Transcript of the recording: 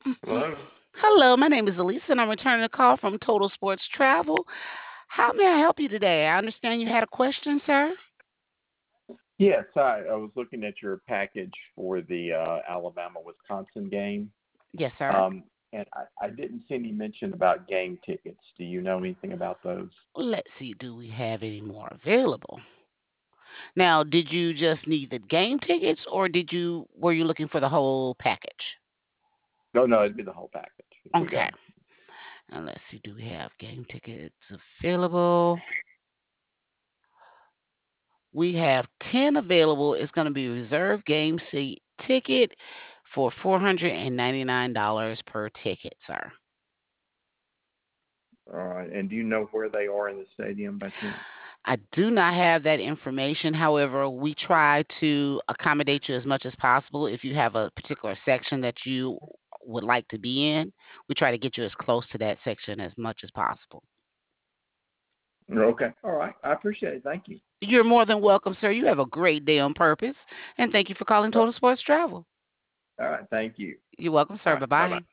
Hello. Hello, my name is Elisa, and I'm returning a call from Total Sports Travel. How may I help you today? I understand you had a question, sir. Yes, hi. I was looking at your package for the Alabama-Wisconsin game, Yes, sir. and I didn't see any mention about game tickets. Do you know anything about those? Let's see, do we have any more available? Now, did you just need the game tickets, or were you looking for the whole package? No, no, it'd be the whole package if we Okay. go. And let's see, do we have game tickets available? We have 10 available. It's going to be reserved game seat ticket for $499 per ticket, sir. All right. And do you know where they are in the stadium by chance? I do not have that information. However, we try to accommodate you as much as possible. If you have a particular section that you would like to be in, we try to get you as close to that section as much as possible. Okay. All right. I appreciate it. Thank you. You're more than welcome, sir. You have a great day on purpose. And thank you for calling Uh, Total Sports Travel. All right. Thank you. You're welcome, All sir. right. Bye Bye bye. bye.